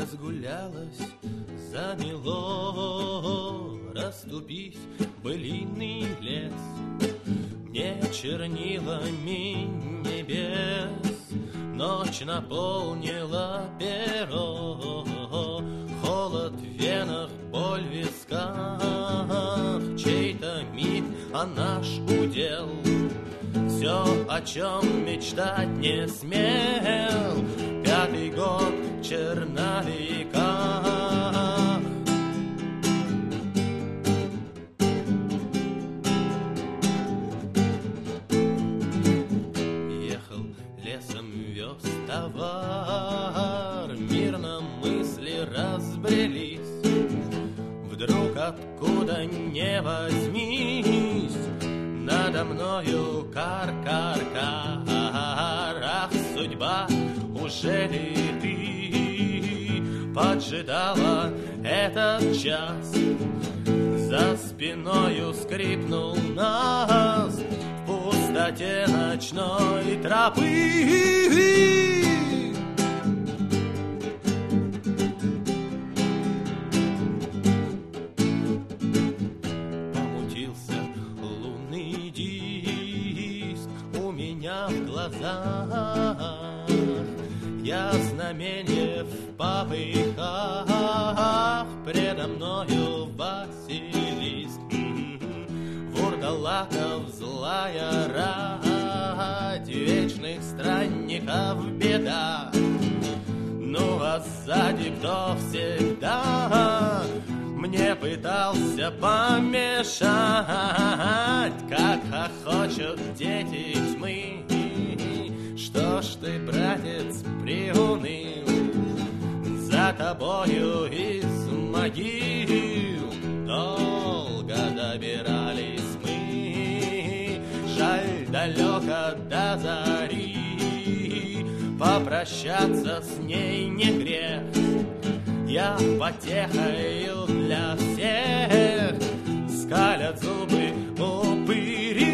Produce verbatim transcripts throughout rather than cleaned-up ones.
разгулялась, замело, расступись, былинный лес. Не чернилами небес ночь наполнила перо. Холод в венах, боль в висках, чей-то миг, а наш удел. Все, о чем мечтать не смел, пятый год в черновиках. Ехал лесом, вез товар, мирно мысли разбрелись. Вдруг откуда не возьмись, надо мною кар-кар-кар. Ах, судьба, уже ли ты поджидала этот час? За спиною скрипнул нас в пустоте ночной тропы. Я знамение в попыхах, предо мною Василиск. Вурдалаков злая рать, вечных странников беда. Ну а сзади кто всегда мне пытался помешать, как хохочут дети тьмы. Что ж ты, братец, приуныл? За тобою из могил долго добирались мы. Жаль, далеко до зари, попрощаться с ней не грех. Я потехаю для всех, скалят зубы упыри.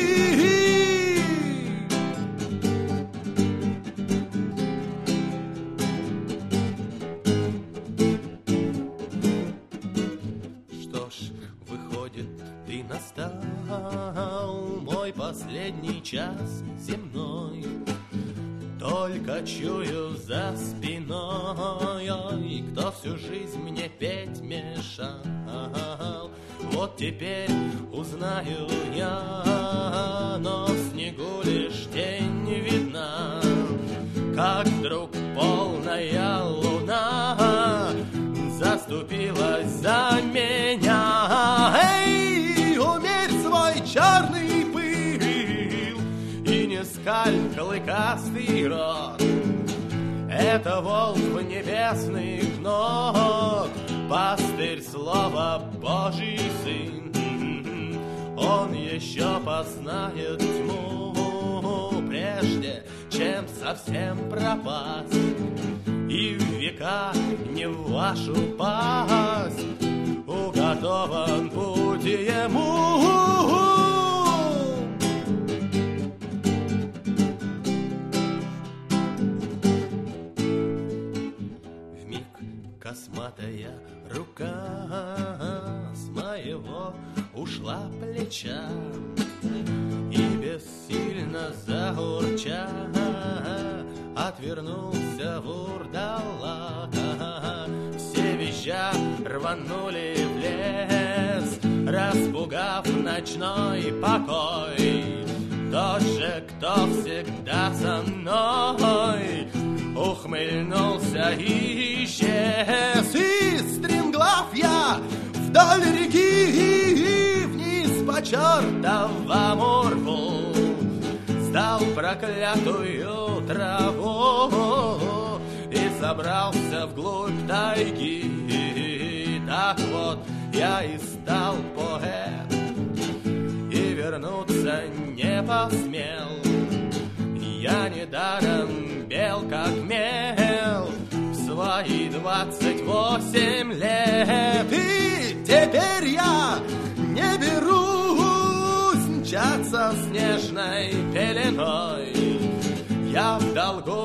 Настал мой последний час земной, только чую за спиной, ой, кто всю жизнь мне петь мешал. Вот теперь узнаю я, но в снегу лишь тень видна, как вдруг полная луна заступилась за меня. Эй, умерь свой черный пыл и не скаль клыкастый рот. Это волк небесных ног, пастырь слова Божий сын. Он еще познает тьму, прежде чем совсем пропасть, и в века не в вашу пасть уготован путь ему. Вмиг косматая рука с моего ушла плеча, и бессильно заурча отвернулся вурдалак. Все визжа рванули в лес, распугав ночной покой. Тот же, кто всегда со мной, ухмыльнулся и исчез. И стремглав я вдоль реки вниз по чертовому рву, сдал проклятую траву и собрался вглубь тайги. Так вот я и стал поэт, и вернуться не посмел. Я недаром бел как мел в свои двадцать восемь лет. И теперь я не берусь мчаться снежной пеленой. Я в долгу